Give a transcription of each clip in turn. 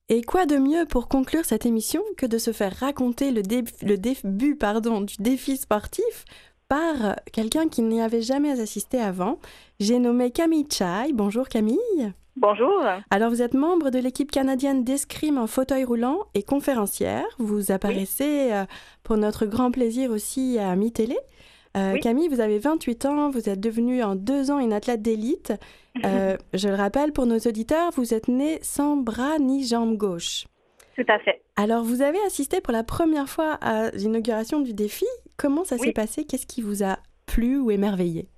Et quoi de mieux pour conclure cette émission que de se faire raconter le début du défi sportif par quelqu'un qui n'y avait jamais assisté avant. J'ai nommé Camille Chai. Bonjour Camille. Bonjour. Alors vous êtes membre de l'équipe canadienne d'escrime en fauteuil roulant et conférencière. Vous Oui, apparaissez pour notre grand plaisir aussi à Mi-Télé. oui, Camille, vous avez 28 ans, vous êtes devenue en 2 ans une athlète d'élite. Je le rappelle pour nos auditeurs, vous êtes née sans bras ni jambe gauche. tout à fait. Alors, vous avez assisté pour la première fois à l'inauguration du défi. Comment ça s'est Oui. passé? Qu'est-ce qui vous a plu ou émerveillé?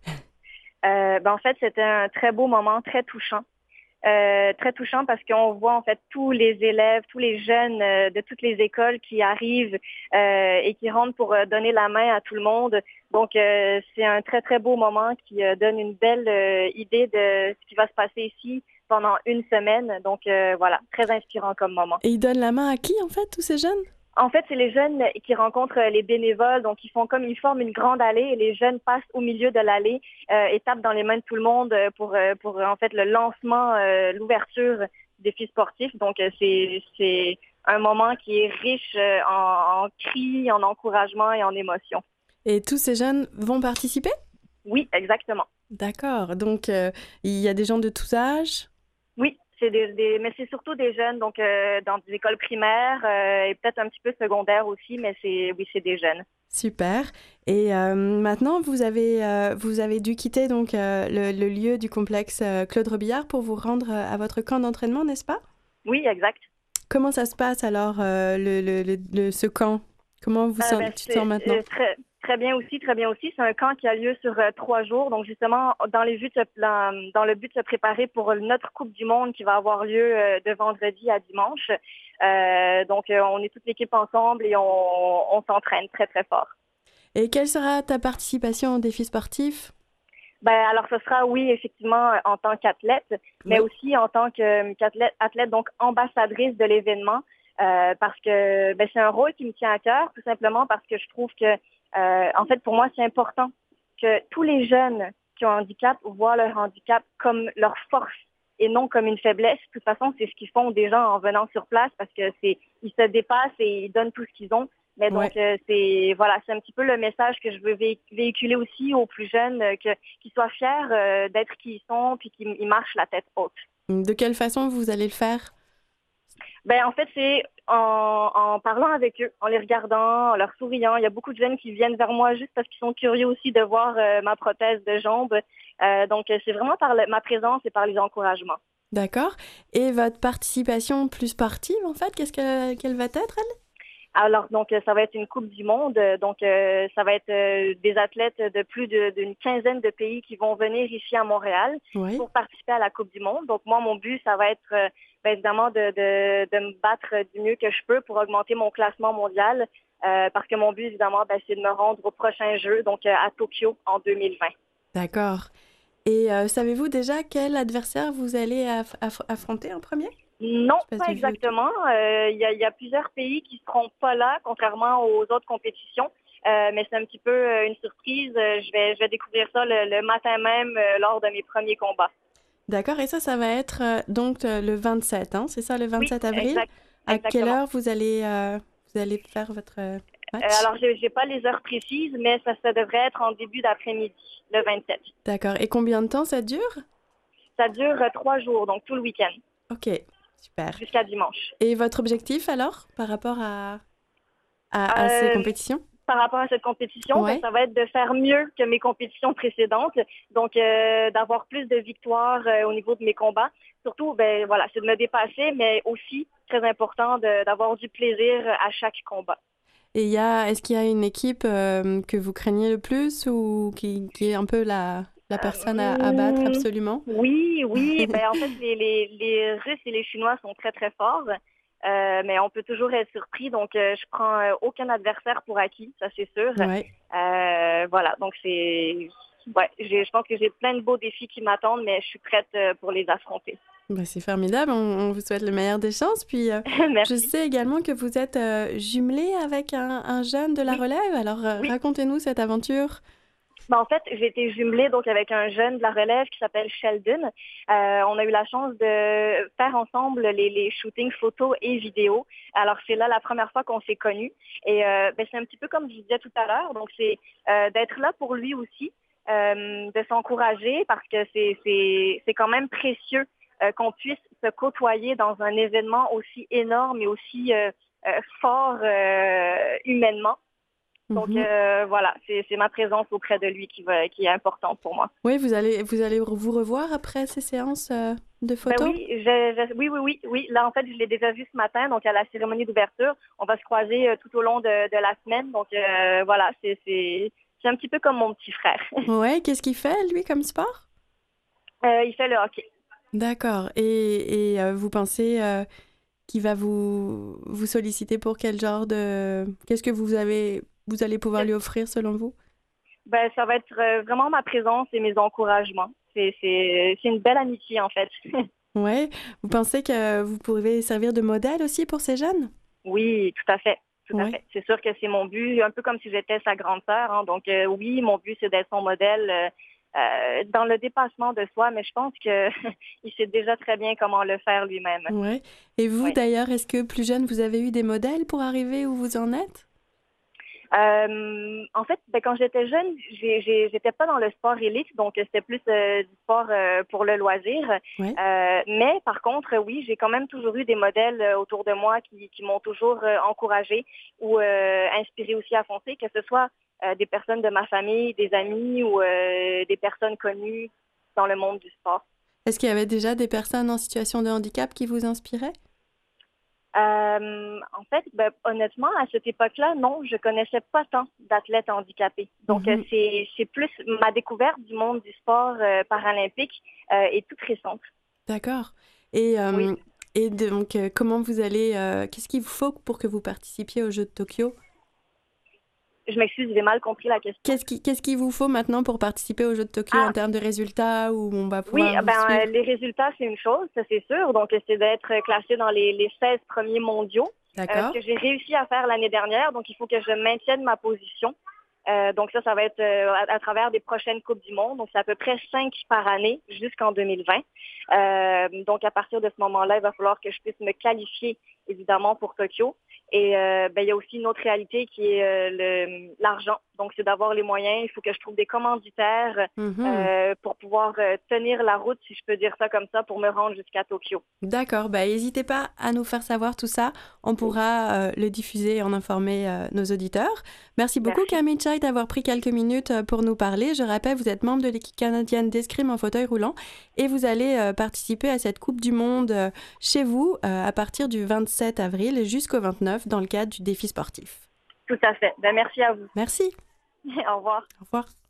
En fait, c'était un très beau moment, très touchant. Très touchant parce qu'on voit en fait tous les élèves, tous les jeunes de toutes les écoles qui arrivent et qui rentrent pour donner la main à tout le monde. Donc, c'est un très, très beau moment qui donne une belle idée de ce qui va se passer ici pendant une semaine. Donc, voilà, très inspirant comme moment. Et ils donnent la main à qui, en fait, tous ces jeunes? En fait, c'est les jeunes qui rencontrent les bénévoles, donc ils forment une grande allée et les jeunes passent au milieu de l'allée et tapent dans les mains de tout le monde pour en fait le lancement, l'ouverture du défi sportif. Donc c'est un moment qui est riche en cris, en encouragement et en émotions. Et tous ces jeunes vont participer? Oui, exactement. D'accord. Donc, il y a des gens de tous âges? Oui, mais c'est surtout des jeunes, donc dans des écoles primaires et peut-être un petit peu secondaires aussi, mais c'est des jeunes. Super. Et maintenant, vous avez dû quitter donc le lieu du complexe Claude Robillard pour vous rendre à votre camp d'entraînement, n'est-ce pas? Oui, exact. Comment ça se passe alors, ce camp? Comment tu te sens C'est maintenant? très bien aussi, très bien aussi. C'est un camp qui a lieu sur 3 jours. Donc, justement, dans le but de se préparer pour notre Coupe du Monde qui va avoir lieu de vendredi à dimanche. On est toute l'équipe ensemble et on s'entraîne très, très fort. Et quelle sera ta participation au défi sportif? Alors, ce sera, oui, effectivement, en tant qu'athlète, mais Oui. aussi en tant qu'athlète, donc ambassadrice de l'événement, parce que c'est un rôle qui me tient à cœur, tout simplement parce que je trouve que, en fait, pour moi, c'est important que tous les jeunes qui ont un handicap voient leur handicap comme leur force et non comme une faiblesse. De toute façon, c'est ce qu'ils font déjà en venant sur place parce que ils se dépassent et ils donnent tout ce qu'ils ont. Mais Ouais. donc, c'est un petit peu le message que je veux véhiculer aussi aux plus jeunes, qu'ils soient fiers d'être qui ils sont, puis qu'ils marchent la tête haute. De quelle façon vous allez le faire? En fait, c'est en parlant avec eux, en les regardant, en leur souriant. Il y a beaucoup de jeunes qui viennent vers moi juste parce qu'ils sont curieux aussi de voir ma prothèse de jambe. C'est vraiment par ma présence et par les encouragements. D'accord. Et votre participation plus sportive, en fait, qu'elle va être, elle? Alors, donc, ça va être une Coupe du Monde. Ça va être des athlètes de d'une quinzaine de pays qui vont venir ici à Montréal Oui. pour participer à la Coupe du Monde. Donc, moi, mon but, ça va être évidemment de me battre du mieux que je peux pour augmenter mon classement mondial. Parce que mon but, évidemment, c'est de me rendre au prochain jeu, donc à Tokyo en 2020. D'accord. Et savez-vous déjà quel adversaire vous allez affronter en premier? Non, Je passe pas de vue autour. exactement. Il y a plusieurs pays qui seront pas là, contrairement aux autres compétitions. Mais c'est un petit peu une surprise. Je vais découvrir ça le matin même lors de mes premiers combats. D'accord, et ça va être le 27, hein, c'est ça, le Oui, 27 avril? À quelle exactement. heure vous allez faire votre match? Alors, j'ai pas les heures précises, mais ça devrait être en début d'après-midi, le 27. D'accord, et combien de temps ça dure? Ça dure 3 jours, donc tout le week-end, Ok, super. jusqu'à dimanche. Et votre objectif alors, par rapport à ces Euh, compétitions? Par rapport à cette compétition, Ouais. ça va être de faire mieux que mes compétitions précédentes. Donc, d'avoir plus de victoires au niveau de mes combats. Surtout, c'est de me dépasser, mais aussi, très important, d'avoir du plaisir à chaque combat. Et est-ce qu'il y a une équipe que vous craignez le plus ou qui est un peu la personne à battre Hum, absolument? oui, oui. En fait, les Russes et les Chinois sont très, très forts. Mais on peut toujours être surpris. Donc, je prends aucun adversaire pour acquis, ça c'est sûr. Ouais. Voilà, donc je pense que j'ai plein de beaux défis qui m'attendent, mais je suis prête pour les affronter. Bah, c'est formidable, on vous souhaite le meilleur des chances. Puis je Merci. sais également que vous êtes jumelée avec un jeune de la Oui, relève, alors oui. racontez-nous cette aventure. En fait, j'ai été jumelée donc avec un jeune de la relève qui s'appelle Sheldon. On a eu la chance de faire ensemble les shootings photos et vidéos. Alors c'est là la première fois qu'on s'est connus. Et c'est un petit peu comme je disais tout à l'heure. Donc c'est d'être là pour lui aussi, de s'encourager parce que c'est quand même précieux qu'on puisse se côtoyer dans un événement aussi énorme et aussi fort humainement. Donc voilà, c'est ma présence auprès de lui qui est importante pour moi. Oui, vous allez vous revoir après ces séances de photos? Oui, oui. Là, en fait, je l'ai déjà vu ce matin, donc à la cérémonie d'ouverture. On va se croiser tout au long de la semaine. Donc voilà, c'est un petit peu comme mon petit frère. Ouais, qu'est-ce qu'il fait, lui, comme sport? Il fait le hockey. D'accord. Et vous pensez qu'il va vous solliciter pour quel genre de... Qu'est-ce que vous allez pouvoir lui offrir selon vous? Ça va être vraiment ma présence et mes encouragements. C'est une belle amitié, en fait. Ouais. Vous pensez que vous pourrez servir de modèle aussi pour ces jeunes? Oui, tout à fait. Tout à Ouais. fait. C'est sûr que c'est mon but, un peu comme si j'étais sa grande sœur. Hein. Donc oui, mon but, c'est d'être son modèle dans le dépassement de soi, mais je pense que il sait déjà très bien comment le faire lui-même. Ouais. Et vous, Oui. d'ailleurs, est-ce que plus jeune, vous avez eu des modèles pour arriver où vous en êtes? En fait, quand j'étais jeune, j'étais pas dans le sport élite, donc c'était plus du sport pour le loisir. Ouais. Mais par contre, oui, j'ai quand même toujours eu des modèles autour de moi qui m'ont toujours encouragée ou inspirée aussi à foncer, que ce soit des personnes de ma famille, des amis ou des personnes connues dans le monde du sport. Est-ce qu'il y avait déjà des personnes en situation de handicap qui vous inspiraient? En fait, honnêtement, à cette époque-là, non, je connaissais pas tant d'athlètes handicapés. Donc, Mhm. c'est plus ma découverte du monde du sport paralympique est toute récente. D'accord. Et, Oui. donc, comment vous allez... qu'est-ce qu'il vous faut pour que vous participiez aux Jeux de Tokyo? Je m'excuse, j'ai mal compris la question. Qu'est-ce qu'il vous faut maintenant pour participer aux Jeux de Tokyo en Ah, termes de résultats où on va oui, pouvoir vous suivre? les résultats, c'est une chose, ça c'est sûr. Donc, c'est d'être classé dans les 16 premiers mondiaux, ce D'accord. que j'ai réussi à faire l'année dernière. Donc, il faut que je maintienne ma position. Donc, ça va être à travers des prochaines Coupes du Monde. Donc, c'est à peu près 5 par année jusqu'en 2020. Donc, à partir de ce moment-là, il va falloir que je puisse me qualifier, évidemment, pour Tokyo. Et il y a aussi une autre réalité qui est l'argent. Donc, c'est d'avoir les moyens. Il faut que je trouve des commanditaires Mhm. pour pouvoir tenir la route, si je peux dire ça comme ça, pour me rendre jusqu'à Tokyo. D'accord. Bah, n'hésitez pas à nous faire savoir tout ça. On pourra le diffuser et en informer nos auditeurs. Merci beaucoup, Merci. Camille Chai, d'avoir pris quelques minutes pour nous parler. Je rappelle, vous êtes membre de l'équipe canadienne d'escrime en fauteuil roulant et vous allez participer à cette Coupe du Monde chez vous à partir du 27 avril jusqu'au 29 dans le cadre du défi sportif. Tout à fait. Merci à vous. Merci. Au revoir. Au revoir.